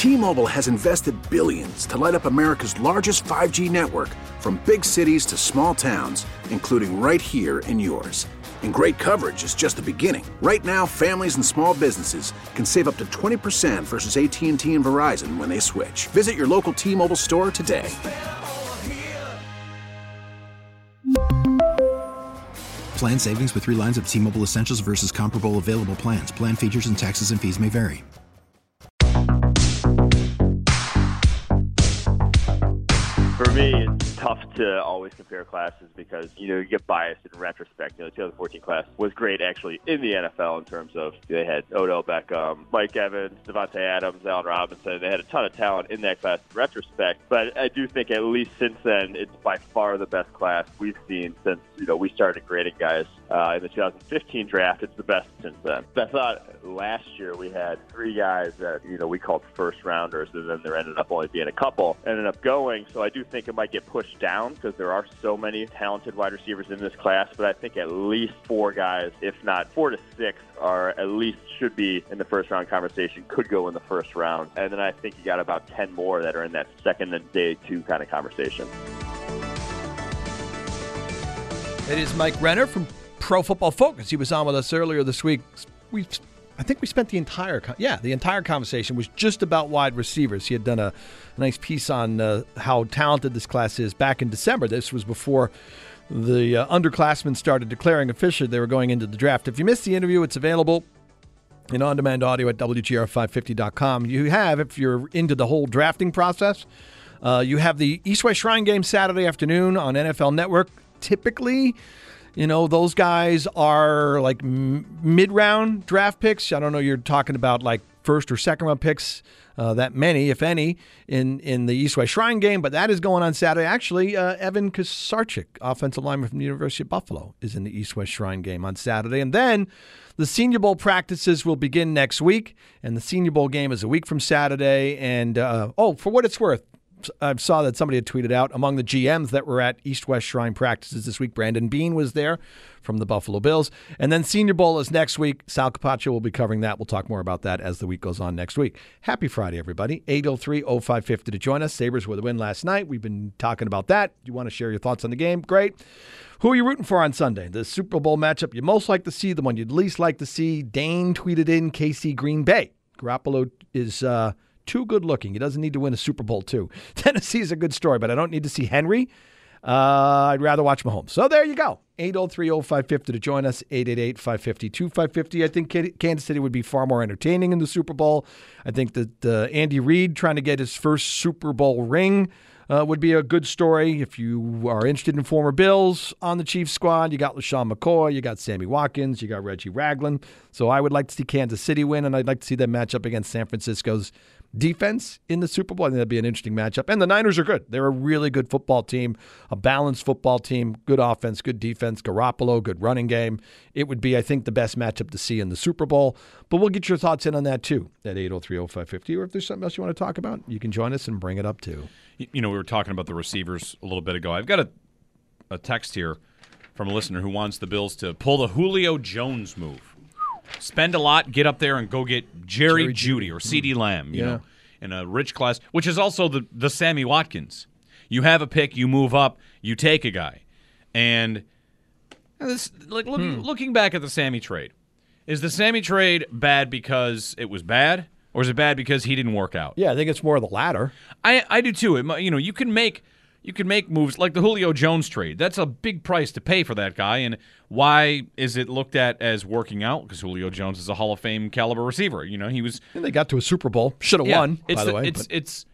T-Mobile has invested billions to light up America's largest 5G network, from big cities to small towns, including right here in yours. And great coverage is just the beginning. Right now, families and small businesses can save up to 20% versus AT&T and Verizon when they switch. Visit your local T-Mobile store today. Plan savings with 3 lines of T-Mobile Essentials versus comparable available plans. Plan features and taxes and fees may vary. For me, it's tough to always compare classes because, you get biased in retrospect. The 2014 class was great, actually, in the NFL in terms of they had Odell Beckham, Mike Evans, Devontae Adams, Allen Robinson. They had a ton of talent in that class in retrospect. But I do think at least since then, it's by far the best class we've seen since, we started grading guys in the 2015 draft. It's the best since then. I thought last year we had 3 guys that, we called first rounders, and then there ended up only being a couple ended up going. So I do think it might get pushed down because there are so many talented wide receivers in this class, but I think at least 4 guys, if not 4 to 6, are at least should be in the first round conversation, could go in the first round. And then I think you got about 10 more that are in that second and day 2 kind of conversation. It is Mike Renner from Pro Football Focus. He was on with us earlier this week. I think we spent the entire conversation was just about wide receivers. He had done a nice piece on how talented this class is back in December. This was before the underclassmen started declaring officially they were going into the draft. If you missed the interview, it's available in on-demand audio at WGR550.com. You have, if you're into the whole drafting process, you have the East-West Shrine game Saturday afternoon on NFL Network. Typically, those guys are like mid-round draft picks. I don't know, you're talking about like first or second round picks, that many, if any, in the East-West Shrine game, but that is going on Saturday. Actually, Evan Kosarchik, offensive lineman from the University of Buffalo, is in the East-West Shrine game on Saturday. And then the Senior Bowl practices will begin next week, and the Senior Bowl game is a week from Saturday. And, for what it's worth, I saw that somebody had tweeted out among the GMs that were at East-West Shrine practices this week. Brandon Beane was there from the Buffalo Bills. And then Senior Bowl is next week. Sal Capaccio will be covering that. We'll talk more about that as the week goes on next week. Happy Friday, everybody. 803-0550 to join us. Sabres with a win last night. We've been talking about that. You want to share your thoughts on the game? Great. Who are you rooting for on Sunday? The Super Bowl matchup you most like to see, the one you'd least like to see. Dane tweeted in KC Green Bay. Garoppolo is too good looking. He doesn't need to win a Super Bowl, too. Tennessee's a good story, but I don't need to see Henry. I'd rather watch Mahomes. So there you go. 803-0550 to join us. 888-550-2550. I think Kansas City would be far more entertaining in the Super Bowl. I think that Andy Reid trying to get his first Super Bowl ring would be a good story. If you are interested in former Bills on the Chiefs squad, you got LaShawn McCoy, you got Sammy Watkins, you got Reggie Ragland. So I would like to see Kansas City win, and I'd like to see them match up against San Francisco's defense in the Super Bowl. I think that'd be an interesting matchup. And the Niners are good. They're a really good football team, a balanced football team, good offense, good defense, Garoppolo, good running game. It would be, I think, the best matchup to see in the Super Bowl. But we'll get your thoughts in on that, too, at 803-0550. Or if there's something else you want to talk about, you can join us and bring it up, too. We were talking about the receivers a little bit ago. I've got a text here from a listener who wants the Bills to pull the Julio Jones move. Spend a lot, get up there, and go get Jerry Jeudy or CeeDee Lamb, you know, in a rich class, which is also the Sammy Watkins. You have a pick, you move up, you take a guy. And this, looking back at the Sammy trade, is the Sammy trade bad because it was bad, or is it bad because he didn't work out? Yeah, I think it's more the latter. I do too. You can make moves like the Julio Jones trade. That's a big price to pay for that guy. And why is it looked at as working out? Because Julio Jones is a Hall of Fame caliber receiver. He was. And they got to a Super Bowl. Should have won. By the way,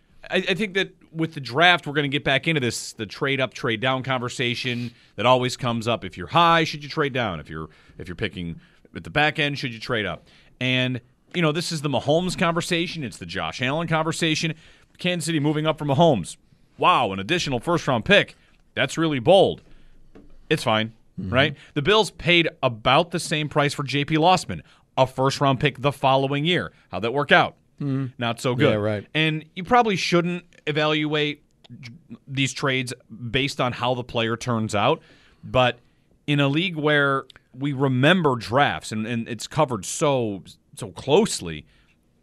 I think that with the draft, we're going to get back into the trade up, trade down conversation that always comes up. If you're high, should you trade down? If you're picking at the back end, should you trade up? And this is the Mahomes conversation. It's the Josh Allen conversation. Kansas City moving up from Mahomes. Wow, an additional first-round pick. That's really bold. It's fine, right? The Bills paid about the same price for J.P. Lossman, a first-round pick the following year. How'd that work out? Not so good. Yeah, right. And you probably shouldn't evaluate these trades based on how the player turns out. But in a league where we remember drafts and it's covered so closely,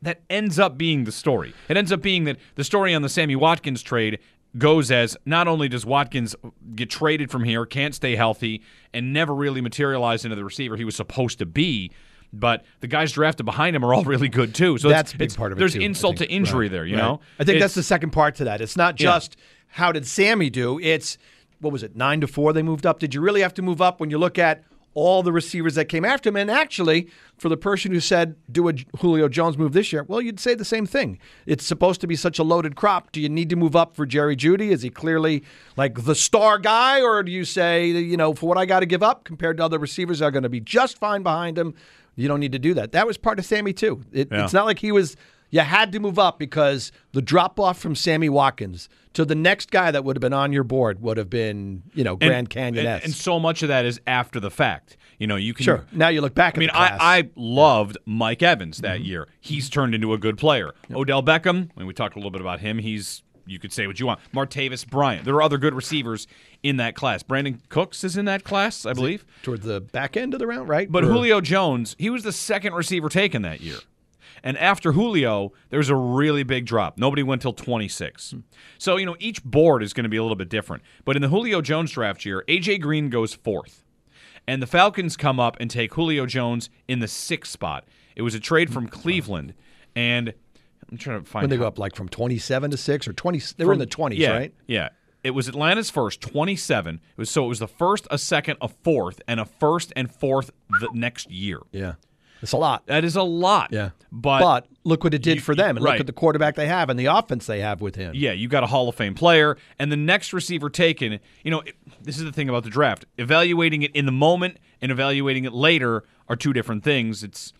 that ends up being the story. It ends up being that the story on the Sammy Watkins trade goes as not only does Watkins get traded from here, can't stay healthy, and never really materialize into the receiver he was supposed to be, but the guys drafted behind him are all really good too. So that's a big part of it. There's too, insult to injury there, you know? I think that's the second part to that. It's not just how did Sammy do? It's, what was it, 9-4 they moved up? Did you really have to move up when you look at all the receivers that came after him? And actually, for the person who said, do a Julio Jones move this year, well, you'd say the same thing. It's supposed to be such a loaded crop. Do you need to move up for Jerry Jeudy? Is he clearly like the star guy? Or do you say, you know, for what I got to give up compared to other receivers that are going to be just fine behind him, you don't need to do that. That was part of Sammy, too. It's not like you had to move up because the drop-off from Sammy Watkins to the next guy that would have been on your board would have been, Grand Canyon-esque. And so much of that is after the fact. You know, you can. Sure. Now you look back at the class. I loved Mike Evans that year. He's turned into a good player. Yep. Odell Beckham, we talked a little bit about him. You could say what you want. Martavis Bryant. There are other good receivers in that class. Brandon Cooks is in that class, I believe. Toward the back end of the round, right? But Julio Jones, he was the second receiver taken that year. And after Julio, there was a really big drop. Nobody went till 26. So, each board is going to be a little bit different. But in the Julio Jones draft year, A.J. Green goes 4th. And the Falcons come up and take Julio Jones in the 6th spot. It was a trade from Cleveland. And I'm trying to find when they go up like from 27 to 6 or 20. They were in the 20s, right? Yeah. It was Atlanta's first, 27. It was the first, a second, a fourth, and a first and fourth the next year. Yeah. It's a lot. That is a lot. Yeah. But look what it did for them, and look at the quarterback they have and the offense they have with him. Yeah, you got a Hall of Fame player, and the next receiver taken, this is the thing about the draft. Evaluating it in the moment and evaluating it later are two different things.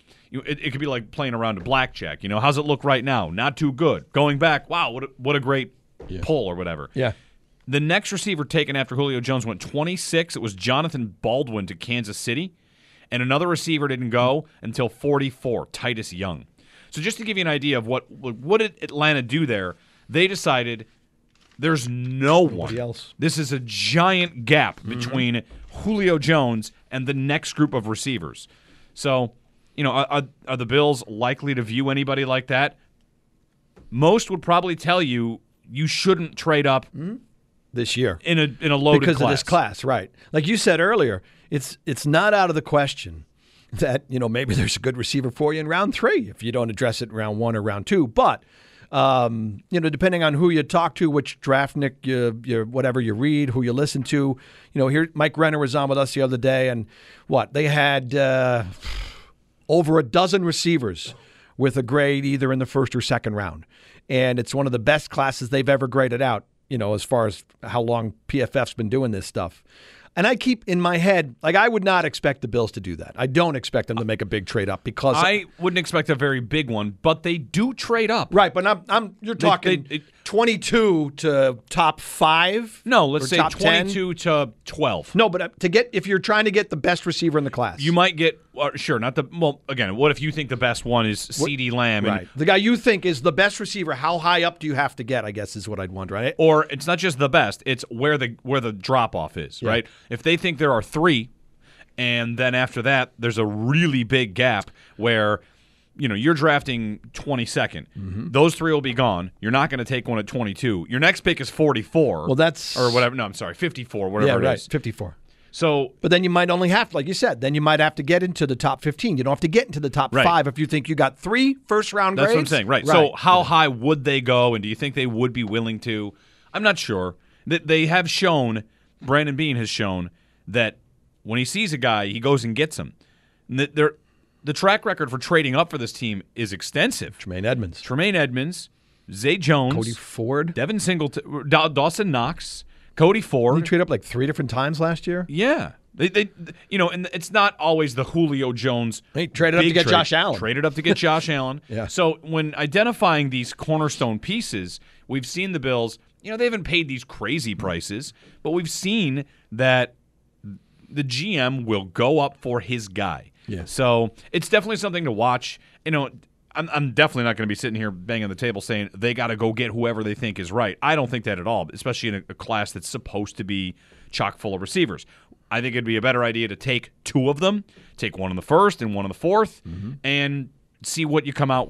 It could be like playing around a blackjack. How's it look right now? Not too good. Going back, wow, what a great pull or whatever. Yeah. The next receiver taken after Julio Jones went 26. It was Jonathan Baldwin to Kansas City. And another receiver didn't go until 44, Titus Young. So just to give you an idea of what did Atlanta do there, they decided there's no one else. This is a giant gap between Julio Jones and the next group of receivers. So, are the Bills likely to view anybody like that? Most would probably tell you shouldn't trade up this year in a loaded because class. Of this class, right? Like you said earlier, it's not out of the question that maybe there's a good receiver for you in round 3 if you don't address it in round 1 or round 2. But depending on who you talk to, which draftnik you whatever you read, who you listen to, here Mike Renner was on with us the other day, and they had over a dozen receivers with a grade either in the first or second round, and it's one of the best classes they've ever graded out. As far as how long PFF's been doing this stuff. And I keep in my head, I would not expect the Bills to do that. I don't expect them to make a big trade up because I wouldn't expect a very big one, but they do trade up. Right, but you're talking 22 to top 5? No, let's say 22 to 12. No, but if you're trying to get the best receiver in the class. You might get again, what if you think the best one is CeeDee Lamb? Right. The guy you think is the best receiver, how high up do you have to get, I guess is what I'd wonder, right? Or it's not just the best, it's where the drop-off is, right? If they think there are 3, and then after that, there's a really big gap where, you're drafting 22nd. Those 3 will be gone. You're not going to take one at 22. Your next pick is 44. Well, that's... Or whatever. No, I'm sorry, 54, whatever it is. 54. So, but then you might only have, like you said, then you might have to get into the top 15. You don't have to get into the top 5 if you think you got 3 first-round grades. That's what I'm saying, right. So how high would they go, and do you think they would be willing to? I'm not sure. They have shown, Brandon Beane has shown, that when he sees a guy, he goes and gets him. The track record for trading up for this team is extensive. Tremaine Edmonds, Zay Jones, Cody Ford, Devin Singleton, Dawson Knox, Cody Ford. Did he trade up 3 different times last year? Yeah. They and it's not always the Julio Jones. They traded up to get Josh Allen. Traded up to get Josh Allen. Yeah. So when identifying these cornerstone pieces, we've seen the Bills, they haven't paid these crazy prices, but we've seen that the GM will go up for his guy. Yeah. So it's definitely something to watch. I'm definitely not going to be sitting here banging the table saying they got to go get whoever they think is right. I don't think that at all, especially in a class that's supposed to be chock full of receivers. I think it'd be a better idea to take 2 of them, take one in the first and one in the fourth, and see what you come out with.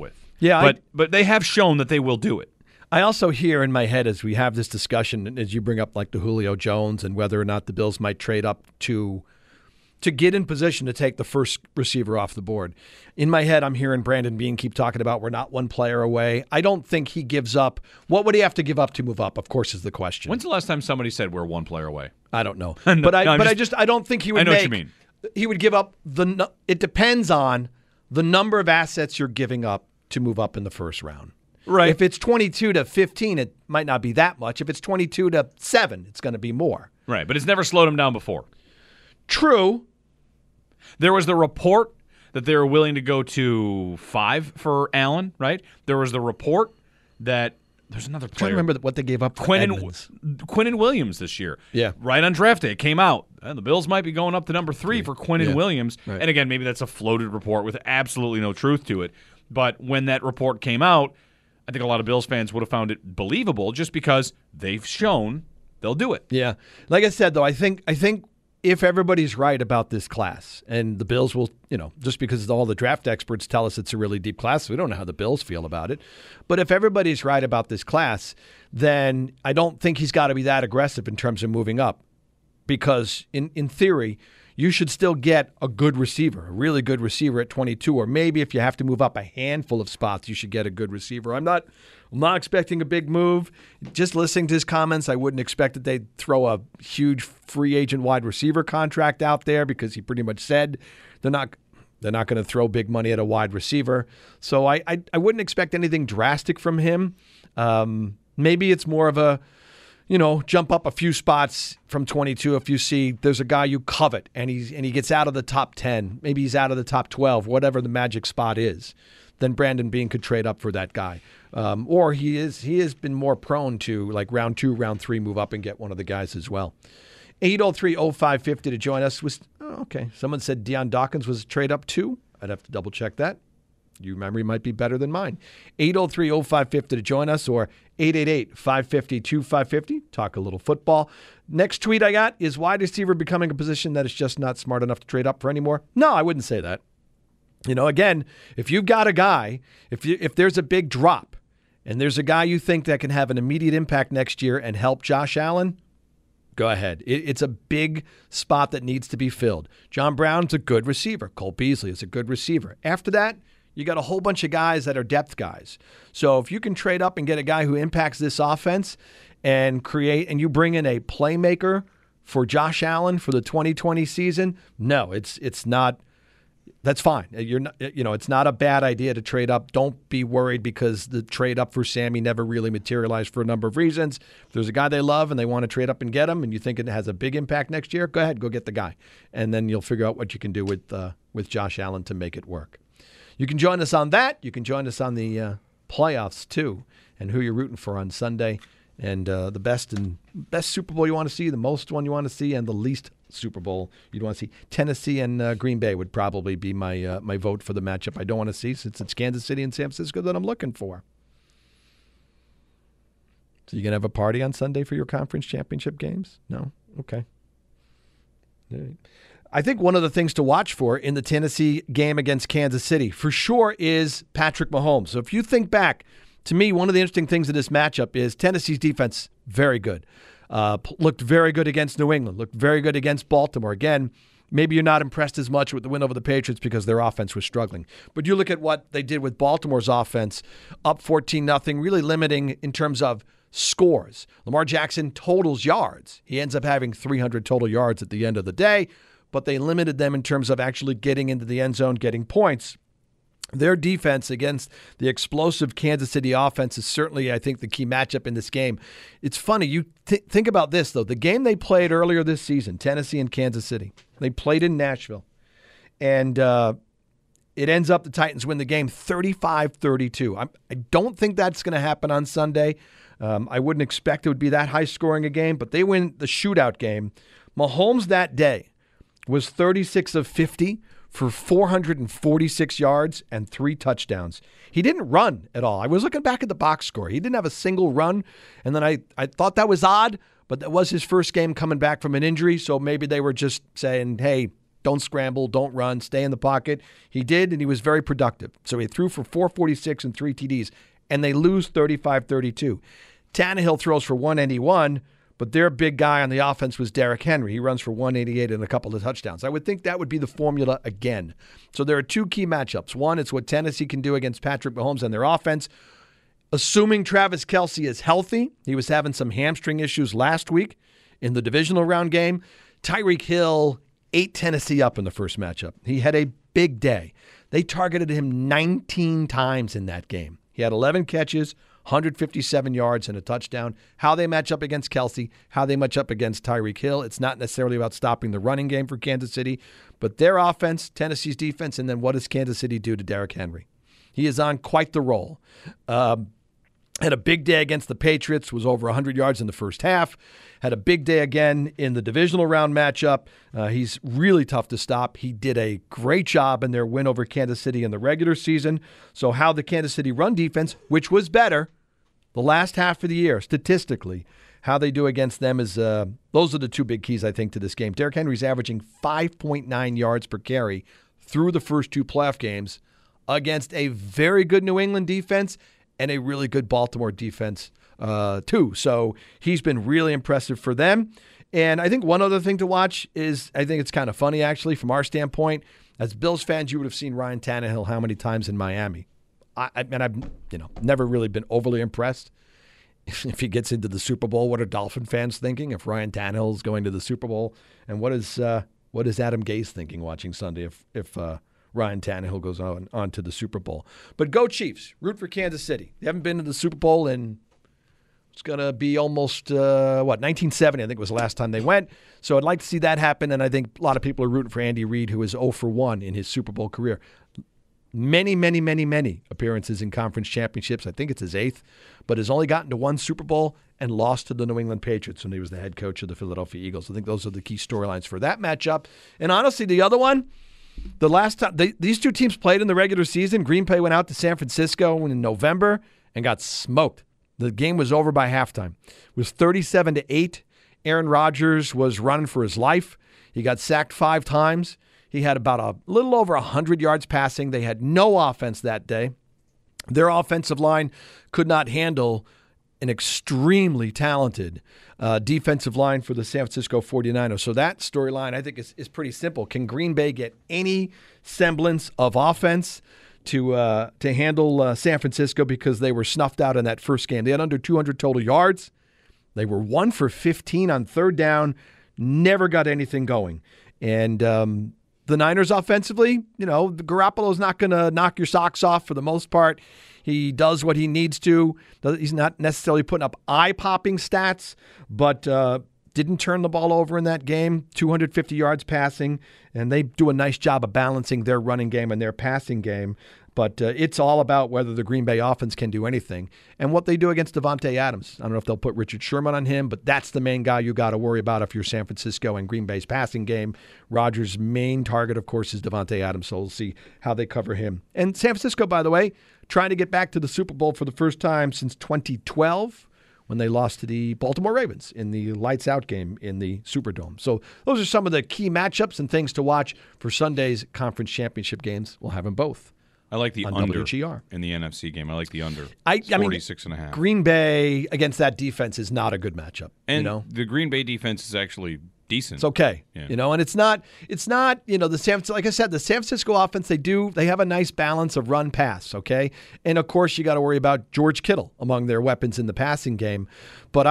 Yeah, but they have shown that they will do it. I also hear in my head as we have this discussion, as you bring up like the Julio Jones and whether or not the Bills might trade up to get in position to take the first receiver off the board. In my head, I'm hearing Brandon Beane keep talking about we're not one player away. I don't think he gives up. What would he have to give up to move up, of course, is the question. When's the last time somebody said we're one player away? I don't know. No, but I I don't think he would I know what you mean. He would give up it depends on the number of assets you're giving up to move up in the first round. Right. If it's 22 to 15, it might not be that much. If it's 22 to 7, it's going to be more. Right, but it's never slowed him down before. True. There was the report that they were willing to go to 5 for Allen, right? There was the report that there's another player. I don't remember what they gave up for Quinnen Williams this year. Yeah. Right on draft day, it came out. The Bills might be going up to number 3 for Quinnen Williams. Right. And again, maybe that's a floated report with absolutely no truth to it. But when that report came out, I think a lot of Bills fans would have found it believable just because they've shown they'll do it. Yeah. Like I said, though, I think if everybody's right about this class, and the Bills will, just because all the draft experts tell us it's a really deep class, we don't know how the Bills feel about it. But if everybody's right about this class, then I don't think he's got to be that aggressive in terms of moving up. Because in theory, you should still get a good receiver, a really good receiver at 22, or maybe if you have to move up a handful of spots, you should get a good receiver. I'm not expecting a big move. Just listening to his comments, I wouldn't expect that they'd throw a huge free agent wide receiver contract out there because he pretty much said they're not going to throw big money at a wide receiver. So I wouldn't expect anything drastic from him. Maybe it's more of a jump up a few spots from 22 if you see there's a guy you covet and he gets out of the top 10, maybe he's out of the top 12, whatever the magic spot is, then Brandon Beane could trade up for that guy. Or he has been more prone to like round 2, round 3 move up and get one of the guys as well. 803-0550 to join us. Okay. Someone said Deion Dawkins was a trade up too. I'd have to double check that. Your memory might be better than mine. 803-0550 to join us or 888-550-2550. Talk a little football. Next tweet I got, is wide receiver becoming a position that is just not smart enough to trade up for anymore? No, I wouldn't say that. Again, if you've got a guy, if there's a big drop and there's a guy you think that can have an immediate impact next year and help Josh Allen, go ahead. It's a big spot that needs to be filled. John Brown's a good receiver. Cole Beasley is a good receiver. After that, you got a whole bunch of guys that are depth guys. So if you can trade up and get a guy who impacts this offense and you bring in a playmaker for Josh Allen for the 2020 season, no, it's not. That's fine. You're not, it's not a bad idea to trade up. Don't be worried because the trade up for Sammy never really materialized for a number of reasons. If there's a guy they love and they want to trade up and get him and you think it has a big impact next year, go ahead, go get the guy. And then you'll figure out what you can do with Josh Allen to make it work. You can join us on that. You can join us on the playoffs, too, and who you're rooting for on Sunday, and the best Super Bowl you want to see, the most one you want to see, and the least Super Bowl you'd want to see. Tennessee and Green Bay would probably be my vote for the matchup I don't want to see, since it's Kansas City and San Francisco that I'm looking for. So you going to have a party on Sunday for your conference championship games? No? Okay. All right. I think one of the things to watch for in the Tennessee game against Kansas City, for sure, is Patrick Mahomes. So if you think back, to me, one of the interesting things in this matchup is Tennessee's defense, very good. Looked very good against New England, looked very good against Baltimore. Again, maybe you're not impressed as much with the win over the Patriots because their offense was struggling. But you look at what they did with Baltimore's offense, up 14-0, really limiting in terms of scores. Lamar Jackson totals yards. He ends up having 300 total yards at the end of the day, but they limited them in terms of actually getting into the end zone, getting points. Their defense against the explosive Kansas City offense is certainly, I think, the key matchup in this game. It's funny. You think about this, though. The game they played earlier this season, Tennessee and Kansas City, they played in Nashville. And it ends up the Titans win the game 35-32. I don't think that's going to happen on Sunday. I wouldn't expect it would be that high-scoring a game, but they win the shootout game. Mahomes that day was 36 of 50 for 446 yards and 3 touchdowns. He didn't run at all. I was looking back at the box score. He didn't have a single run, and then I thought that was odd, but that was his first game coming back from an injury, so maybe they were just saying, hey, Don't scramble, don't run, stay in the pocket. He did, and he was very productive. So he threw for 446 and 3 TDs, and they lose 35-32. Tannehill throws for 181, but their big guy on the offense was Derrick Henry. He runs for 188 and a couple of touchdowns. I would think that would be the formula again. So there are two key matchups. One, it's what Tennessee can do against Patrick Mahomes and their offense. Assuming Travis Kelce is healthy, he was having some hamstring issues last week in the divisional round game. Tyreek Hill ate Tennessee up in the first matchup. He had a big day. They targeted him 19 times in that game. He had 11 catches, 157 yards, and a touchdown. How they match up against Kelce, how they match up against Tyreek Hill, it's not necessarily about stopping the running game for Kansas City, but their offense, Tennessee's defense, and then what does Kansas City do to Derrick Henry? He is on quite the roll. Had a big day against the Patriots, was over 100 yards in the first half. Had a big day again in the divisional round matchup. He's really tough to stop. He did a great job in their win over Kansas City in the regular season. So how the Kansas City run defense, which was better the last half of the year, statistically, how they do against them is those are the two big keys, I think, to this game. Derrick Henry's averaging 5.9 yards per carry through the first two playoff games against a very good New England defense and a really good Baltimore defense, too. So he's been really impressive for them. And I think one other thing to watch is, I think it's kind of funny, actually, from our standpoint. As Bills fans, you would have seen Ryan Tannehill how many times in Miami. I've never really been overly impressed. If he gets into the Super Bowl, what are Dolphin fans thinking? If Ryan Tannehill is going to the Super Bowl, and what is Adam Gase thinking watching Sunday if Ryan Tannehill goes on to the Super Bowl? But go Chiefs. Root for Kansas City. They haven't been to the Super Bowl in, it's going to be almost, 1970, I think was the last time they went. So I'd like to see that happen, and I think a lot of people are rooting for Andy Reid, who is 0-for-1 in his Super Bowl career. Many, many, many, many appearances in conference championships. I think it's his 8th, but has only gotten to one Super Bowl and lost to the New England Patriots when he was the head coach of the Philadelphia Eagles. I think those are the key storylines for that matchup. And honestly, the other one, the last time these two teams played in the regular season, Green Bay went out to San Francisco in November and got smoked. The game was over by halftime. It was 37-8. Aaron Rodgers was running for his life. He got sacked 5 times. He had about a little over 100 yards passing. They had no offense that day. Their offensive line could not handle an extremely talented defensive line for the San Francisco 49ers. So that storyline, I think, is pretty simple. Can Green Bay get any semblance of offense to handle San Francisco, because they were snuffed out in that first game? They had under 200 total yards. They were 1 for 15 on third down, never got anything going. And the Niners offensively, Garoppolo's not going to knock your socks off for the most part. He does what he needs to. He's not necessarily putting up eye-popping stats, but didn't turn the ball over in that game, 250 yards passing, and they do a nice job of balancing their running game and their passing game. But it's all about whether the Green Bay offense can do anything and what they do against Devontae Adams. I don't know if they'll put Richard Sherman on him, but that's the main guy you got to worry about if you're San Francisco and Green Bay's passing game. Rodgers' main target, of course, is Devontae Adams, so we'll see how they cover him. And San Francisco, by the way, trying to get back to the Super Bowl for the first time since 2012 when they lost to the Baltimore Ravens in the lights-out game in the Superdome. So those are some of the key matchups and things to watch for Sunday's conference championship games. We'll have them both. I like the under WGR. In the NFC game. I like the under. 46.5. Green Bay against that defense is not a good matchup. And the Green Bay defense is actually decent. It's okay. Yeah. And it's not, like I said, the San Francisco offense, they have a nice balance of run pass, okay? And of course you got to worry about George Kittle among their weapons in the passing game. But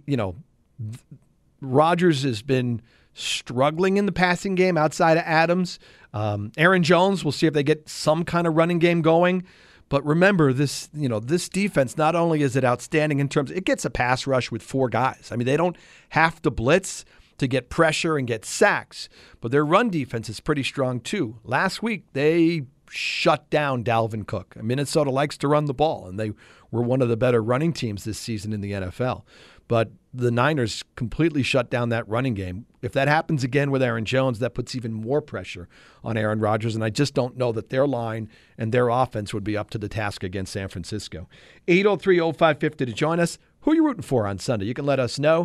Rodgers has been struggling in the passing game outside of Adams. Aaron Jones, we'll see if they get some kind of running game going. But remember, this defense, not only is it outstanding in terms, it gets a pass rush with 4 guys. I mean, they don't have to blitz to get pressure and get sacks, but their run defense is pretty strong too. Last week, they shut down Dalvin Cook. Minnesota likes to run the ball, and they were one of the better running teams this season in the NFL. But the Niners completely shut down that running game. If that happens again with Aaron Jones, that puts even more pressure on Aaron Rodgers, and I just don't know that their line and their offense would be up to the task against San Francisco. 803-0550 to join us. Who are you rooting for on Sunday? You can let us know.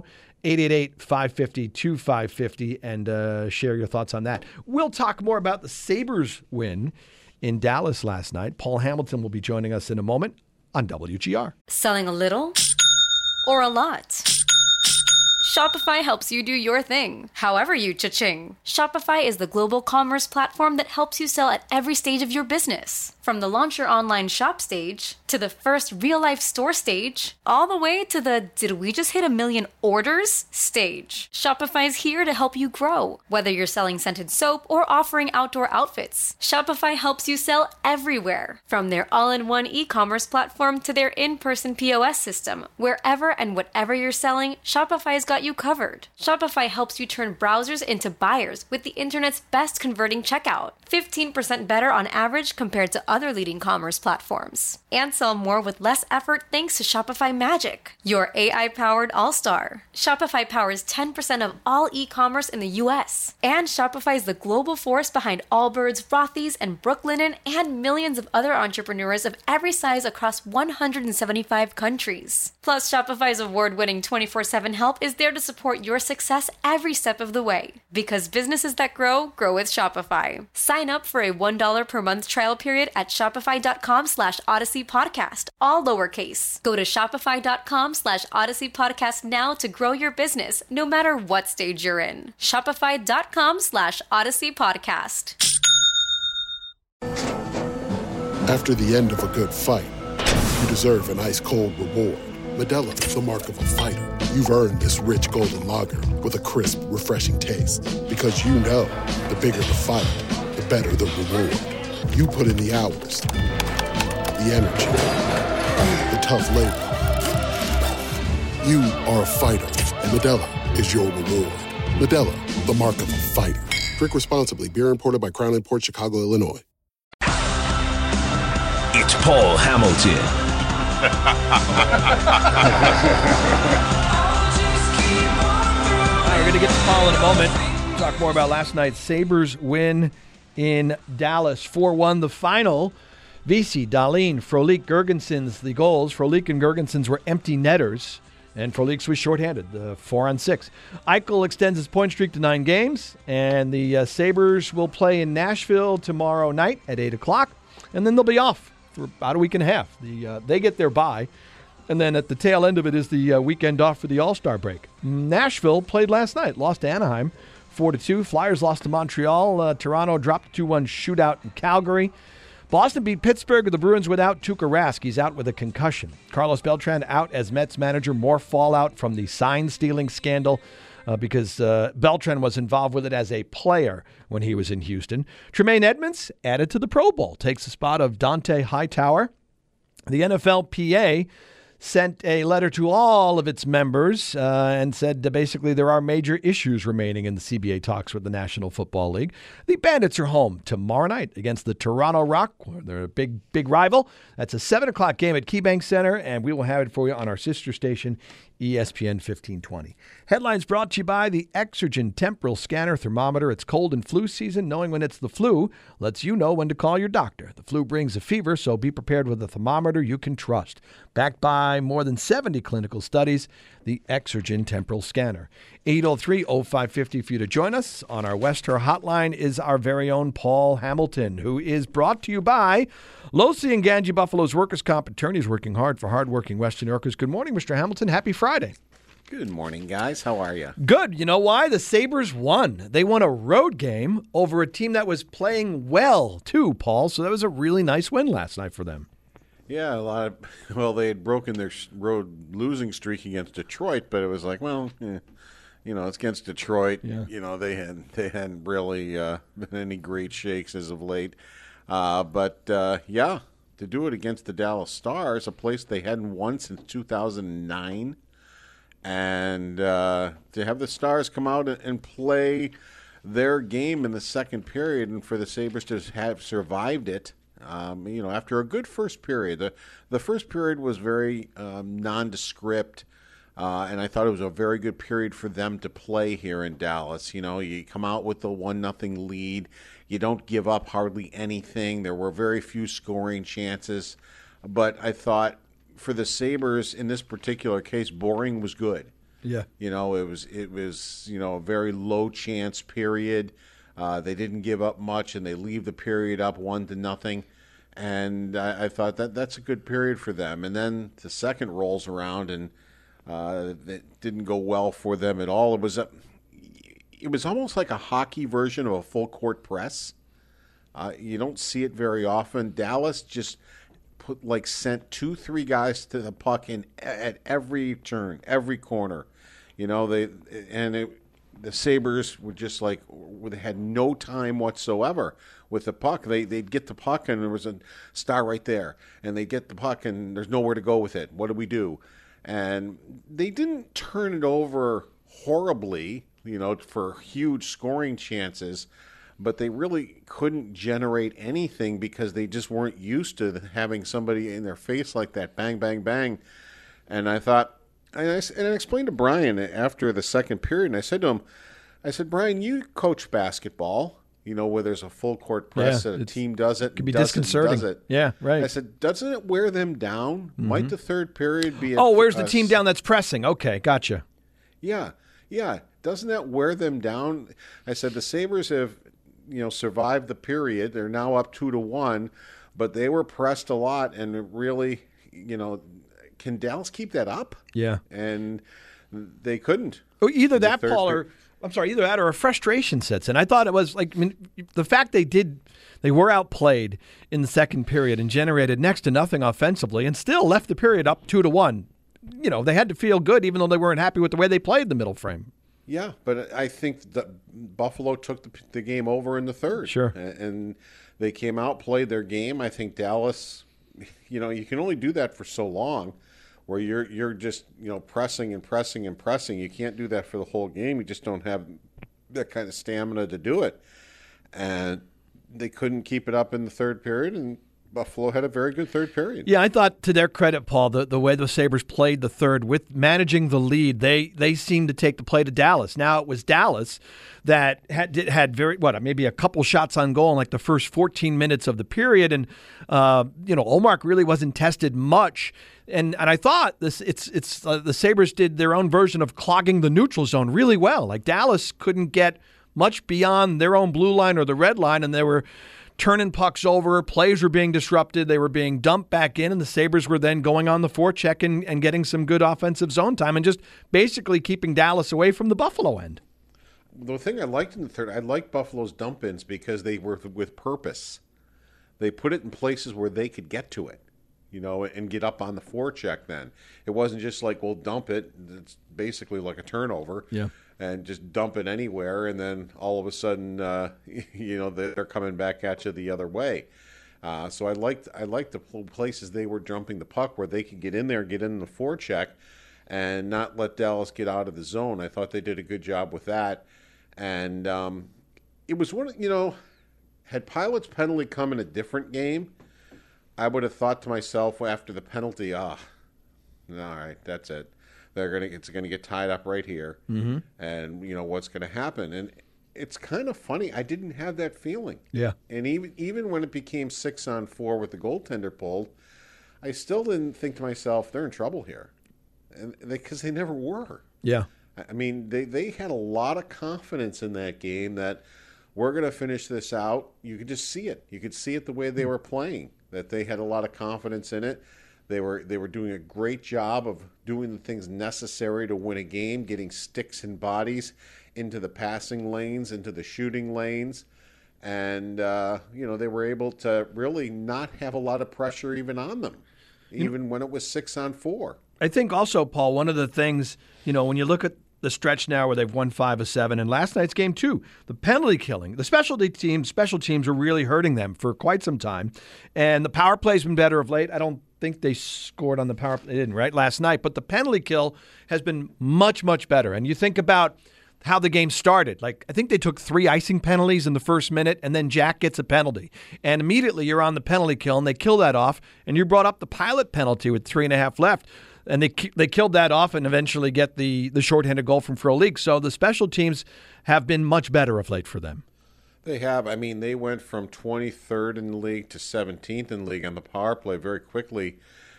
888-550-2550 and share your thoughts on that. We'll talk more about the Sabres win in Dallas last night. Paul Hamilton will be joining us in a moment on WGR. Selling a little or a lot? Shopify helps you do your thing, however you cha-ching. Shopify is the global commerce platform that helps you sell at every stage of your business. From the launch your online shop stage, to the first real-life store stage, all the way to the did we just hit 1 million orders stage. Shopify's here to help you grow. Whether you're selling scented soap or offering outdoor outfits, Shopify helps you sell everywhere. From their all-in-one e-commerce platform to their in-person POS system, wherever and whatever you're selling, Shopify's got you covered. Shopify helps you turn browsers into buyers with the internet's best converting checkout. 15% better on average compared to other leading commerce platforms. And sell more with less effort thanks to Shopify Magic, your AI-powered all-star. Shopify powers 10% of all e-commerce in the U.S. And Shopify is the global force behind Allbirds, Rothy's, and Brooklinen, and millions of other entrepreneurs of every size across 175 countries. Plus, Shopify's award-winning 24/7 help is there to support your success every step of the way. Because businesses that grow, grow with Shopify. Sign up for a $1 per month trial period at shopify.com/Odyssey Podcast, all lowercase. Go to shopify.com/Odyssey Podcast now to grow your business, no matter what stage you're in. Shopify.com/Odyssey Podcast. After the end of a good fight, you deserve an ice-cold reward. Modelo is the mark of a fighter. You've earned this rich golden lager with a crisp, refreshing taste. Because you know, the bigger the fight, the better the reward. You put in the hours, the energy, the tough labor. You are a fighter, and Modelo is your reward. Modelo, the mark of a fighter. Drink responsibly. Beer imported by Crown Imports, Chicago, Illinois. It's Paul Hamilton. All right, we're going to get to Paul in a moment. Talk more about last night's Sabres win in Dallas. 4-1 the final. Vesey, Dahlin, Frolik, Girgensons the goals. Frolik and Girgensons were empty netters, and Frolik's was shorthanded, 4-on-6. Eichel extends his point streak to 9 games, and the Sabres will play in Nashville tomorrow night at 8 o'clock, and then they'll be off for about a week and a half. They get their bye, and then at the tail end of it is the weekend off for the All-Star break. Nashville played last night, lost to Anaheim 4-2. Flyers lost to Montreal. Toronto dropped a 2-1 shootout in Calgary. Boston beat Pittsburgh with the Bruins without Tuukka Rask. He's out with a concussion. Carlos Beltran out as Mets manager. More fallout from the sign-stealing scandal because Beltran was involved with it as a player when he was in Houston. Tremaine Edmonds added to the Pro Bowl, takes the spot of Dante Hightower. The NFLPA sent a letter to all of its members and said basically there are major issues remaining in the CBA talks with the National Football League. The Bandits are home tomorrow night against the Toronto Rock. They're a big rival. That's a 7 o'clock game at KeyBank Center, and we will have it for you on our sister station, ESPN 1520. Headlines brought to you by the Exergen Temporal Scanner Thermometer. It's cold and flu season. Knowing when it's the flu lets you know when to call your doctor. The flu brings a fever, so be prepared with a thermometer you can trust. Backed by more than 70 clinical studies, the Exergen Temporal Scanner. 803-0550 for you to join us. On our Wester hotline is our very own Paul Hamilton, who is brought to you by Losi and Ganji, Buffalo's workers' comp attorneys, working hard for hardworking Western Yorkers. Good morning, Mr. Hamilton. Happy Friday. Good morning, guys. How are you? Good. You know why? The Sabres won. They won a road game over a team that was playing well, too, Paul. So that was a really nice win last night for them. Yeah, they had broken their road losing streak against Detroit, but it was like, it's against Detroit. Yeah. They hadn't really been any great shakes as of late. To do it against the Dallas Stars, a place they hadn't won since 2009, and to have the Stars come out and play their game in the second period, and for the Sabres to have survived it, after a good first period. The first period was very nondescript, and I thought it was a very good period for them to play here in Dallas. You come out with the 1-0 lead. You don't give up hardly anything. There were very few scoring chances, but I thought for the Sabres in this particular case, boring was good. Yeah. You know, it was a very low chance period. They didn't give up much, and they leave the period up 1-0. And I thought that's a good period for them. And then the second rolls around, and it didn't go well for them at all. It was almost like a hockey version of a full court press. You don't see it very often. Dallas just sent 2-3 guys to the puck at every turn, every corner. You know, the Sabres were just they had no time whatsoever with the puck. They'd get the puck and there was a star right there, and they'd get the puck and there's nowhere to go with it. What do we do? And they didn't turn it over horribly, for huge scoring chances, but they really couldn't generate anything because they just weren't used to having somebody in their face like that, bang, bang, bang. And I thought, and I explained to Brian after the second period, and I said to him, Brian, you coach basketball, where there's a full court press and a team does it. Could be disconcerting. Does it. Yeah, right. I said, doesn't it wear them down? Mm-hmm. Might the third period be where's the team down that's pressing? Okay, gotcha. Yeah. Doesn't that wear them down? I said, the Sabres have, survived the period. They're now up 2-1, but they were pressed a lot, and it really, can Dallas keep that up? Yeah. And they couldn't. Either that, Paul, or a frustration sets in. I thought it was the fact they were outplayed in the second period and generated next to nothing offensively and still left the period up 2-1. They had to feel good even though they weren't happy with the way they played the middle frame. Yeah, but I think that Buffalo took the game over in the third. Sure. And they came out, played their game. I think Dallas, you can only do that for so long where you're just, pressing and pressing and pressing. You can't do that for the whole game. You just don't have that kind of stamina to do it. And they couldn't keep it up in the third period, and Buffalo had a very good third period. Yeah, I thought, to their credit, Paul, the way the Sabres played the third with managing the lead, they seemed to take the play to Dallas. Now it was Dallas that had maybe a couple shots on goal in the first 14 minutes of the period, and Ullmark really wasn't tested much. And I thought the Sabres did their own version of clogging the neutral zone really well. Dallas couldn't get much beyond their own blue line or the red line, and they were turning pucks over, plays were being disrupted, they were being dumped back in, and the Sabres were then going on the forecheck and getting some good offensive zone time and just basically keeping Dallas away from the Buffalo end. The thing I liked in the third, I liked Buffalo's dump-ins because they were with purpose. They put it in places where they could get to it, and get up on the forecheck then. It wasn't just dump it. It's basically like a turnover. Yeah. And just dump it anywhere, and then all of a sudden, they're coming back at you the other way. So I liked the places they were jumping the puck where they could get in there, get in the forecheck, and not let Dallas get out of the zone. I thought they did a good job with that. And it was had Pilot's penalty come in a different game, I would have thought to myself after the penalty, all right, that's it. It's gonna get tied up right here, mm-hmm. And what's gonna happen. And it's kind of funny. I didn't have that feeling. Yeah. And even when it became 6-on-4 with the goaltender pulled, I still didn't think to myself they're in trouble here, and because they never were. Yeah. I mean, they had a lot of confidence in that game that we're gonna finish this out. You could just see it. You could see it the way they were playing. That they had a lot of confidence in it. They were doing a great job of doing the things necessary to win a game, getting sticks and bodies into the passing lanes, into the shooting lanes. And, they were able to really not have a lot of pressure even on them, even when it was 6-on-4. I think also, Paul, one of the things, when you look at the stretch now where they've won 5 of 7, and last night's game too, the penalty killing, the special teams were really hurting them for quite some time. And the power play's been better of late. I don't think they scored on the power play. They didn't, right, last night. But the penalty kill has been much, much better. And you think about how the game started. I think they took 3 icing penalties in the first minute, and then Jack gets a penalty. And immediately you're on the penalty kill, and they kill that off. And you brought up the Pilot penalty with 3.5 left. And they killed that off and eventually get the shorthanded goal from Frolik. So the special teams have been much better of late for them. They have. I mean, they went from 23rd in the league to 17th in the league on the power play very quickly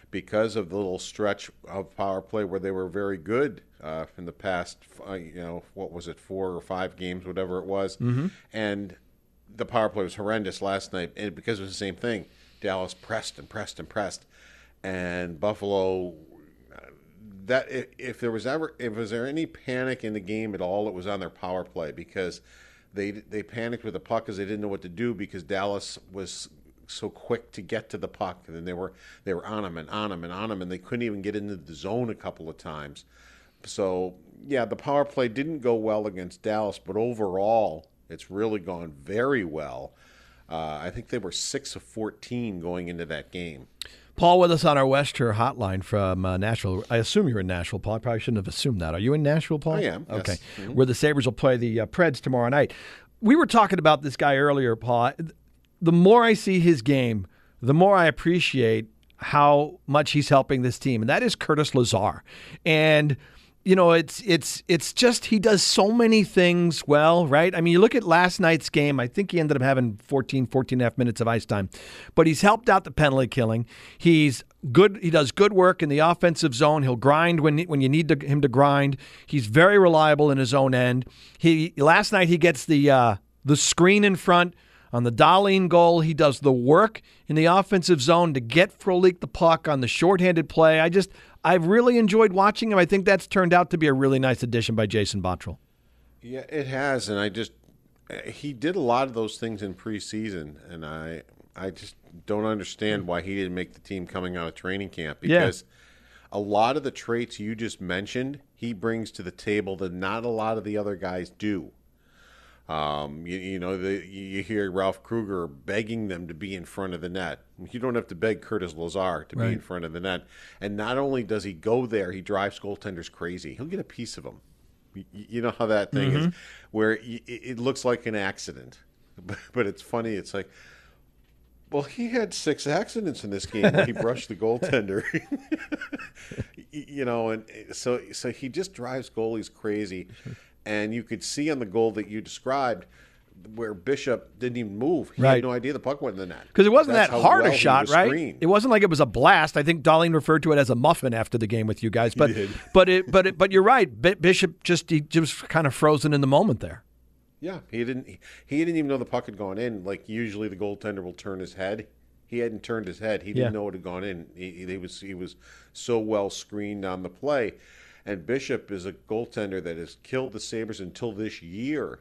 because of the little stretch of power play where they were very good in the past, what was it, 4 or 5 games, whatever it was. Mm-hmm. And the power play was horrendous last night, and because it was the same thing. Dallas pressed and pressed and pressed, and Buffalo. That if there was any panic in the game at all, it was on their power play, because they panicked with the puck because they didn't know what to do, because Dallas was so quick to get to the puck, and then they were on them and on them and on them, and they couldn't even get into the zone a couple of times. So yeah, the power play didn't go well against Dallas, but overall it's really gone very well. I think they were 6 of 14 going into that game. Paul with us on our West Shore hotline from Nashville. I assume you're in Nashville, Paul. I probably shouldn't have assumed that. Are you in Nashville, Paul? I am, yes. Okay. Mm-hmm. Where the Sabres will play the Preds tomorrow night. We were talking about this guy earlier, Paul. The more I see his game, the more I appreciate how much he's helping this team, and that is Curtis Lazar. And it's just he does so many things well, right? I mean, you look at last night's game, I think he ended up having 14 and a half minutes of ice time. But he's helped out the penalty killing. He's good. He does good work in the offensive zone. He'll grind when you need him to grind. He's very reliable in his own end. Last night he gets the screen in front on the Dahlin goal. He does the work in the offensive zone to get Frolik the puck on the shorthanded play. I've really enjoyed watching him. I think that's turned out to be a really nice addition by Jason Botterill. Yeah, it has, and he did a lot of those things in preseason, and I just don't understand why he didn't make the team coming out of training camp, because a lot of the traits you just mentioned he brings to the table that not a lot of the other guys do. You hear Ralph Kruger begging them to be in front of the net. You don't have to beg Curtis Lazar to be in front of the net. And not only does he go there, he drives goaltenders crazy. He'll get a piece of them. You know how that thing is, where it looks like an accident. But it's funny. It's like, well, he had 6 accidents in this game when he brushed the goaltender. And so he just drives goalies crazy. And you could see on the goal that you described where Bishop didn't even move. He had no idea the puck went in the net. Because it wasn't that hard a shot, right? Screened. It wasn't like it was a blast. I think Dahlin referred to it as a muffin after the game with you guys. But he did. But you're right. Bishop just kind of frozen in the moment there. Yeah, he didn't even know the puck had gone in. Like usually the goaltender will turn his head. He hadn't turned his head. He didn't know it had gone in. He was so well screened on the play. And Bishop is a goaltender that has killed the Sabres until this year.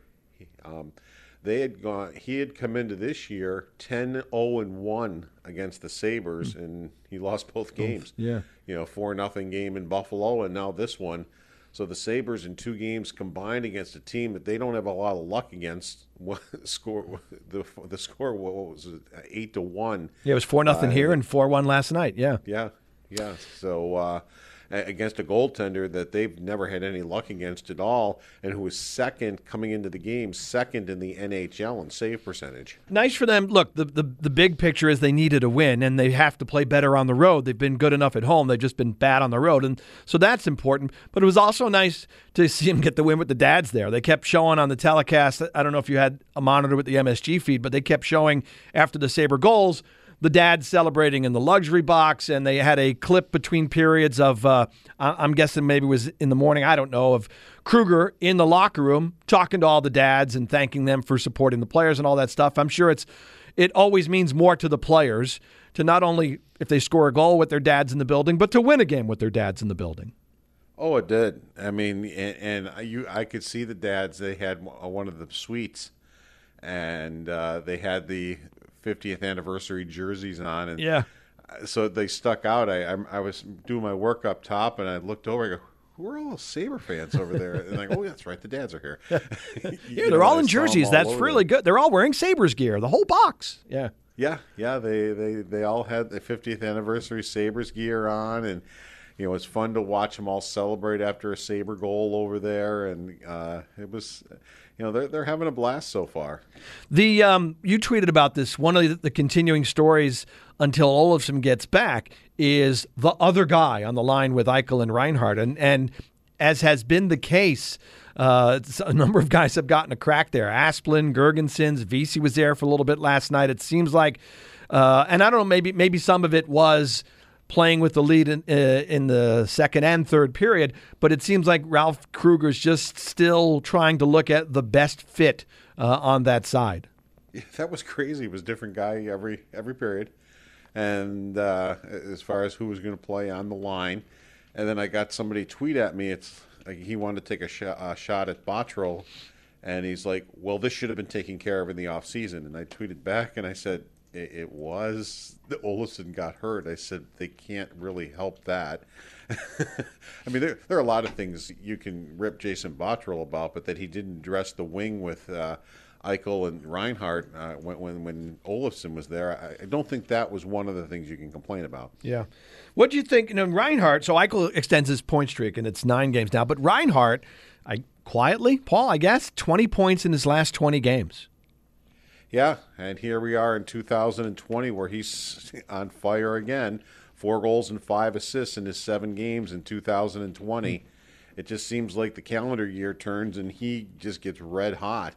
He had come into this year 10-0-1 against the Sabres, and he lost both games. 4-0 game in Buffalo, and now this one. So the Sabres in 2 games combined against a team that they don't have a lot of luck against. The score, what was it, 8-1? Yeah, it was 4-0 here and 4-1 last night. Yeah. So against a goaltender that they've never had any luck against at all, and who was second coming into the game, second in the NHL in save percentage. Nice for them. Look, the big picture is they needed a win, and they have to play better on the road. They've been good enough at home. They've just been bad on the road, and so that's important. But it was also nice to see them get the win with the dads there. They kept showing on the telecast. I don't know if you had a monitor with the MSG feed, but they kept showing after the Sabre goals the dad celebrating in the luxury box, and they had a clip between periods of, I'm guessing maybe it was in the morning, I don't know, of Kruger in the locker room talking to all the dads and thanking them for supporting the players and all that stuff. I'm sure it always means more to the players to not only if they score a goal with their dads in the building, but to win a game with their dads in the building. Oh, it did. I mean, and I could see the dads. They had one of the suites, and they had the 50th anniversary jerseys on, and so they stuck out. I was doing my work up top, and I looked over. I go, "Who are all those Sabre fans over there?" And I go, "Oh, that's right, the dads are here." They're all in jerseys. That's really good. They're all wearing Sabres gear, the whole box. Yeah. They all had the 50th anniversary Sabres gear on, and it's fun to watch them all celebrate after a Sabre goal over there, and it was. They're having a blast so far. You tweeted about this. One of the continuing stories until Olofsson gets back is the other guy on the line with Eichel and Reinhart. And as has been the case, a number of guys have gotten a crack there. Asplund, Gergensons, Vesey was there for a little bit last night. It seems like, and I don't know, maybe some of it was playing with the lead in the second and third period, but it seems like Ralph Kruger's just still trying to look at the best fit on that side. Yeah, that was crazy. It was a different guy every period. And as far as who was going to play on the line. And then I got somebody tweet at me. It's like he wanted to take a shot at Botterill. And he's like, well, this should have been taken care of in the offseason. And I tweeted back and I said, it was. Olofsson got hurt. I said, they can't really help that. I mean, there are a lot of things you can rip Jason Botterill about, but that he didn't dress the wing with Eichel and Reinhart when Olofsson was there. I don't think that was one of the things you can complain about. Yeah. What do you think? Reinhart, so Eichel extends his point streak, and it's 9 games now. But Reinhart, quietly, Paul, I guess, 20 points in his last 20 games. Yeah, and here we are in 2020 where he's on fire again. 4 goals and 5 assists in his 7 games in 2020. It just seems like the calendar year turns and he just gets red hot.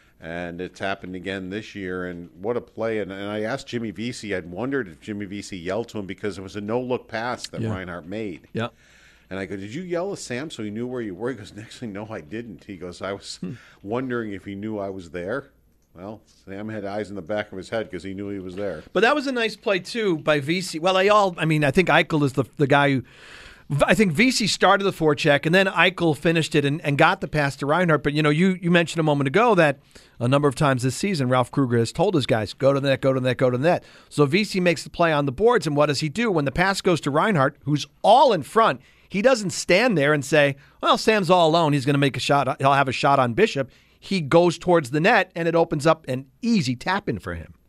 And it's happened again this year. And what a play. And I asked Jimmy Vesey, I'd wondered if Jimmy Vesey yelled to him because it was a no-look pass that Reinhart made. Yeah. And I go, did you yell at Sam so he knew where you were? He goes, actually, no, I didn't. He goes, I was wondering if he knew I was there. Well, Sam had eyes in the back of his head because he knew he was there. But that was a nice play, too, by Vesey. Well, I think Eichel is the guy who... I think Vesey started the forecheck, and then Eichel finished it and got the pass to Reinhart. But, you mentioned a moment ago that a number of times this season, Ralph Kruger has told his guys, go to the net, go to the net, go to the net. So Vesey makes the play on the boards, and what does he do? When the pass goes to Reinhart, who's all in front, he doesn't stand there and say, well, Sam's all alone. He's going to make a shot. He'll have a shot on Bishop. He goes towards the net, and it opens up an easy tap-in for him.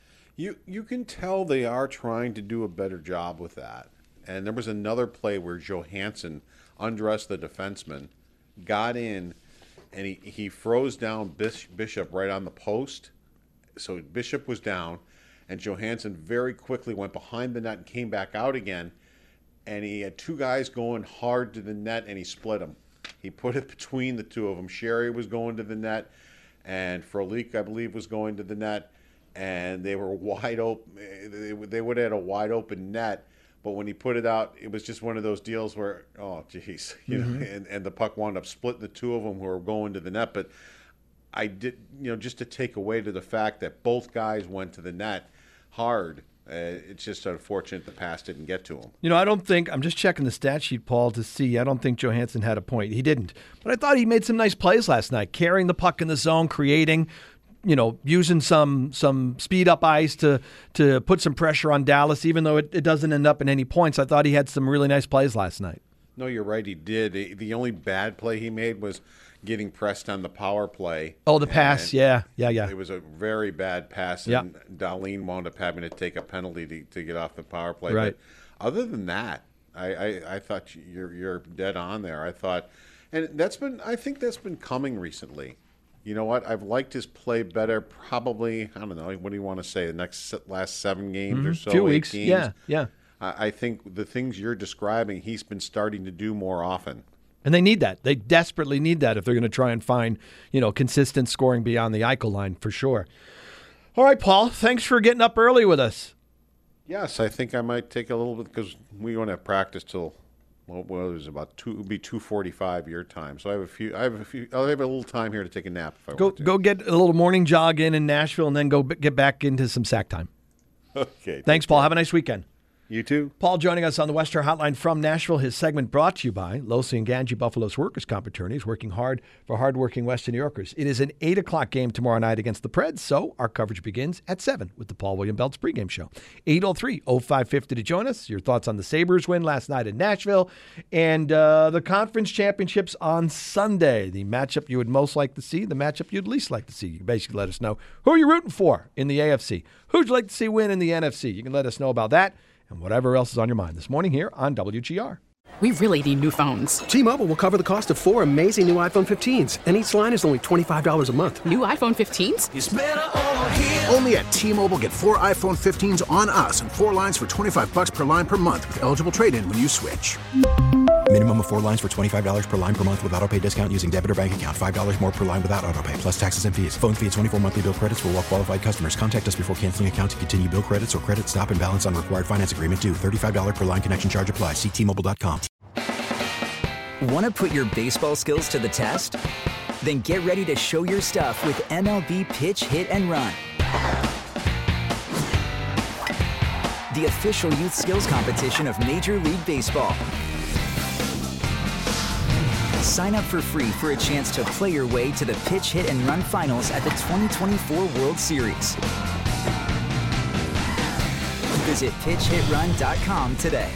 You can tell they are trying to do a better job with that. And there was another play where Johansson undressed the defenseman, got in, and he froze down Bishop right on the post. So Bishop was down, and Johansson very quickly went behind the net and came back out again. And he had 2 guys going hard to the net, and he split them. He put it between the 2 of them. Sherry was going to the net, and Frolik, I believe, was going to the net. And they were wide open. They would have had a wide open net. But when he put it out, it was just one of those deals where, oh, geez, and the puck wound up splitting the 2 of them who were going to the net. But I did, just to take away to the fact that both guys went to the net hard. It's just unfortunate the pass didn't get to him. I don't think, I'm just checking the stat sheet, Paul, to see. I don't think Johansson had a point. He didn't. But I thought he made some nice plays last night, carrying the puck in the zone, creating, using some speed up ice to put some pressure on Dallas, even though it doesn't end up in any points. I thought he had some really nice plays last night. No, you're right. He did. The only bad play he made was getting pressed on the power play. Oh, the pass. Yeah. It was a very bad pass, and Dahlin wound up having to take a penalty to get off the power play. Right. But other than that, I thought you're dead on there. I thought, and I think that's been coming recently. You know what? I've liked his play better. Probably, I don't know. What do you want to say? The last 7 games or so, few weeks. Games. Yeah. I think the things you're describing, he's been starting to do more often. And they need that. They desperately need that if they're going to try and find, consistent scoring beyond the Eichel line, for sure. All right, Paul, thanks for getting up early with us. Yes, I think I might take a little bit because we won't have practice till, well, it was about it'll be 2:45 your time. So I'll have a little time here to take a nap if I want to. Go get a little morning jog in Nashville and then go get back into some sack time. Okay. Thanks, Paul. Have a nice weekend. You too. Paul joining us on the Western Hotline from Nashville. His segment brought to you by Losi and Ganji, Buffalo's workers' comp attorneys, working hard for hardworking Western New Yorkers. It is an 8 o'clock game tomorrow night against the Preds, so our coverage begins at 7 with the Paul William Belts pregame show. 803-0550 to join us. Your thoughts on the Sabres win last night in Nashville and the conference championships on Sunday. The matchup you would most like to see, the matchup you'd least like to see. You can basically let us know who are you rooting for in the AFC. Who'd you like to see win in the NFC? You can let us know about that and whatever else is on your mind this morning here on WGR. We really need new phones. T-Mobile will cover the cost of 4 amazing new iPhone 15s, and each line is only $25 a month. New iPhone 15s? It's better over here. Only at T-Mobile, get 4 iPhone 15s on us and 4 lines for $25 per line per month with eligible trade-in when you switch. Minimum Minimum of 4 lines for $25 per line per month with autopay discount using debit or bank account. $5 more per line without autopay, plus taxes and fees. Phone fee at 24 monthly bill credits for well-qualified customers. Contact us before canceling account to continue bill credits or credit stop and balance on required finance agreement due. $35 per line connection charge applies. See T-Mobile.com. Want to put your baseball skills to the test? Then get ready to show your stuff with MLB Pitch, Hit, and Run. The official youth skills competition of Major League Baseball. Sign up for free for a chance to play your way to the Pitch, Hit, and Run finals at the 2024 World Series. Visit pitchhitrun.com today.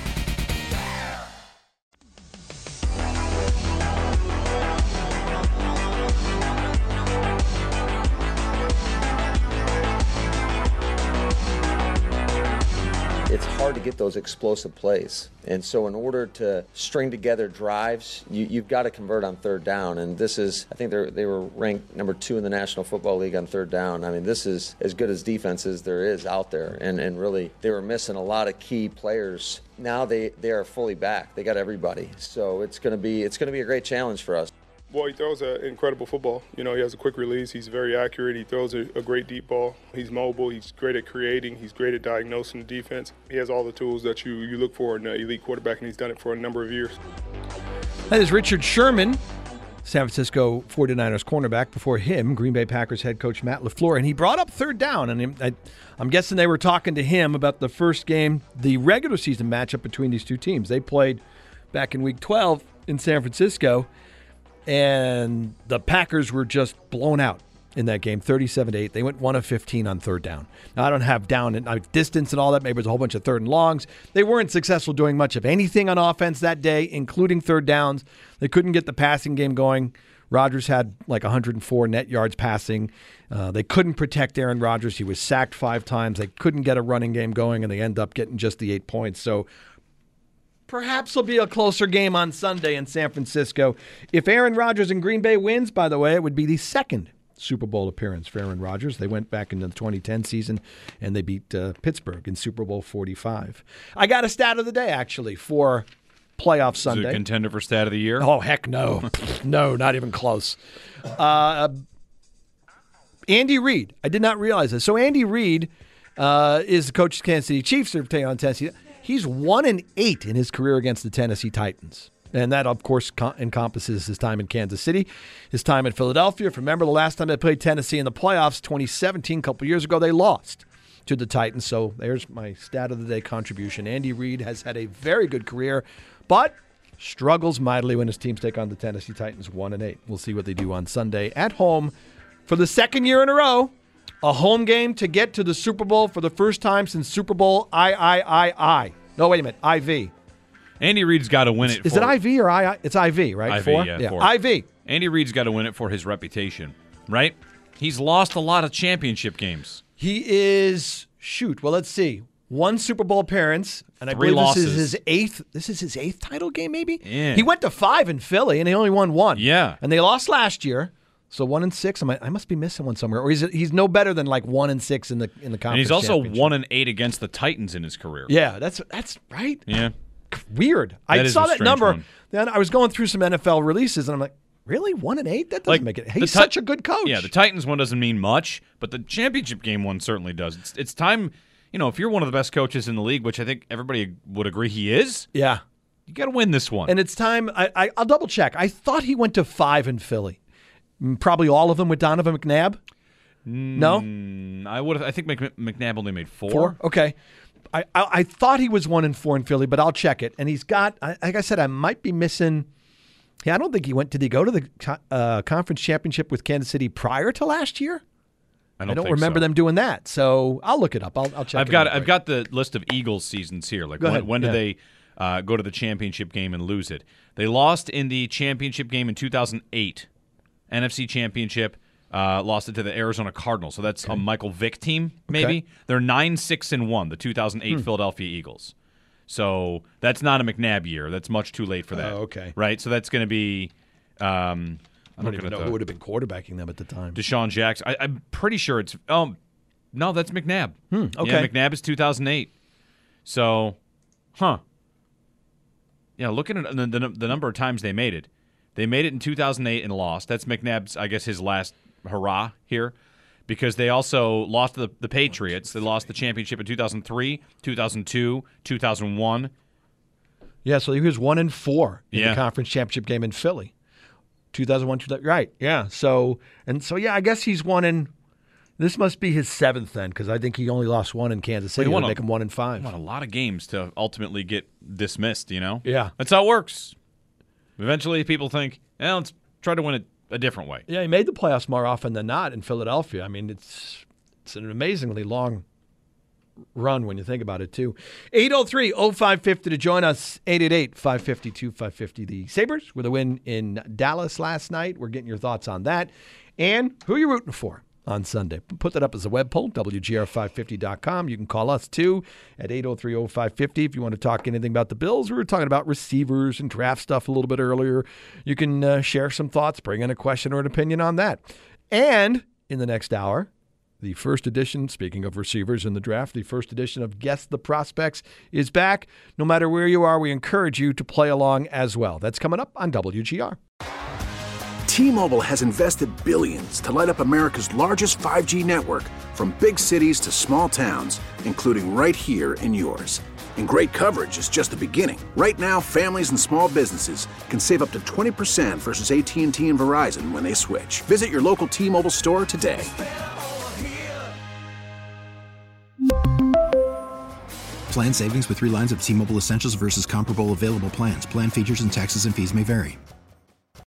It's hard to get those explosive plays. And so in order to string together drives, you've got to convert on third down. And this is, I think they were ranked number 2 in the National Football League on third down. I mean, this is as good as defense as there is out there. And really, they were missing a lot of key players. Now they are fully back. They got everybody. So it's going to be a great challenge for us. Boy, he throws an incredible football. You know, he has a quick release. He's very accurate. He throws a great deep ball. He's mobile. He's great at creating. He's great at diagnosing the defense. He has all the tools that you look for in an elite quarterback, and he's done it for a number of years. That is Richard Sherman, San Francisco 49ers cornerback. Before him, Green Bay Packers head coach Matt LaFleur. And he brought up third down. And I'm guessing they were talking to him about the first game, the regular season matchup between these two teams. They played back in Week 12 in San Francisco. And the Packers were just blown out in that game, 37-8. They went 1 of 15 on third down. Now, I don't have down and distance and all that. Maybe it was a whole bunch of third and longs. They weren't successful doing much of anything on offense that day, including third downs. They couldn't get the passing game going. Rodgers had like 104 net yards passing. They couldn't protect Aaron Rodgers. He was sacked 5 times. They couldn't get a running game going, and they end up getting just the 8 points. So perhaps it'll be a closer game on Sunday in San Francisco. If Aaron Rodgers in Green Bay wins, by the way, it would be the second Super Bowl appearance for Aaron Rodgers. They went back into the 2010 season, and they beat Pittsburgh in Super Bowl 45. I got a stat of the day, actually, for playoff Sunday. Is it a contender for stat of the year? Oh, heck no. No, not even close. Andy Reid. I did not realize this. So Andy Reid is the coach of the Kansas City Chiefs. They're taking on Tennessee. He's 1-8 in his career against the Tennessee Titans. And that, of course, encompasses his time in Kansas City, his time in Philadelphia. If you remember the last time they played Tennessee in the playoffs, 2017, a couple years ago, they lost to the Titans. So there's my stat of the day contribution. Andy Reid has had a very good career, but struggles mightily when his teams take on the Tennessee Titans 1-8. We'll see what they do on Sunday at home for the second year in a row. A home game to get to the Super Bowl for the first time since Super Bowl III. No, wait a minute, IV. Andy Reid's got to win it. Is it IV or II? It's IV, right? IV, 4? yeah. 4. IV. Andy Reid's got to win it for his reputation, right? He's lost a lot of championship games. He is, well, let's see. 1 Super Bowl appearance, and I 3 believe losses. This is his 8th title game, maybe? Yeah. He went to 5 in Philly, and he only won 1. Yeah. And they lost last year. So 1-6. I must be missing one somewhere. Or he's no better than like 1-6 in the conference. And he's also 1-8 against the Titans in his career. Yeah, that's right. Yeah. Weird. I is saw a that strange number. one. Then I was going through some NFL releases, and I'm like, really? 1-8? That doesn't make it. He's such a good coach. Yeah, the Titans one doesn't mean much, but the championship game one certainly does. It's time, if you're one of the best coaches in the league, which I think everybody would agree he is. Yeah. You got to win this one. And it's time. I'll double check. I thought he went to 5 in Philly. Probably all of them with Donovan McNabb. No, I think McNabb only made 4. 4. Okay. I thought he was 1-4 in Philly, but I'll check it. And he's got, like I said, I might be missing. Yeah, I don't think he went. Did he go to the conference championship with Kansas City prior to last year? I don't remember them doing that. So I'll look it up. I'll check. I've got the list of Eagles seasons here. Like when did they go to the championship game and lose it? They lost in the championship game in 2008. NFC Championship, lost it to the Arizona Cardinals. So that's a Michael Vick team, maybe. Okay. They're 9-6-1, the 2008 Philadelphia Eagles. So that's not a McNabb year. That's much too late for that. Okay. Right? So that's going to be I don't even know who would have been quarterbacking them at the time. Deshaun Jackson. I'm pretty sure it's no, that's McNabb. Okay. Yeah, McNabb is 2008. So, looking at the number of times they made it. They made it in 2008 and lost. That's McNabb's, I guess, his last hurrah here, because they also lost to the Patriots. They lost the championship in 2003, 2002, 2001. Yeah, so he was 1-4 in Yeah. the conference championship game in Philly. 2001, right, yeah. So, I guess he's this must be his 7th then, because I think he only lost 1 in Kansas City. Well, make him 1-5. Won a lot of games to ultimately get dismissed, Yeah. That's how it works. Eventually people think, let's try to win it a different way. Yeah, he made the playoffs more often than not in Philadelphia. I mean, it's an amazingly long run when you think about it, too. 803-0550 to join us, 888-552-550. The Sabres with a win in Dallas last night. We're getting your thoughts on that. And who are you rooting for on Sunday? Put that up as a web poll, WGR550.com. You can call us, too, at 803-0550 if you want to talk anything about the Bills. We were talking about receivers and draft stuff a little bit earlier. You can share some thoughts, bring in a question or an opinion on that. And in the next hour, the first edition, speaking of receivers in the draft, the first edition of Guess the Prospects is back. No matter where you are, we encourage you to play along as well. That's coming up on WGR. T-Mobile has invested billions to light up America's largest 5G network, from big cities to small towns, including right here in yours. And great coverage is just the beginning. Right now, families and small businesses can save up to 20% versus AT&T and Verizon when they switch. Visit your local T-Mobile store today. Plan savings with 3 lines of T-Mobile Essentials versus comparable available plans. Plan features and taxes and fees may vary.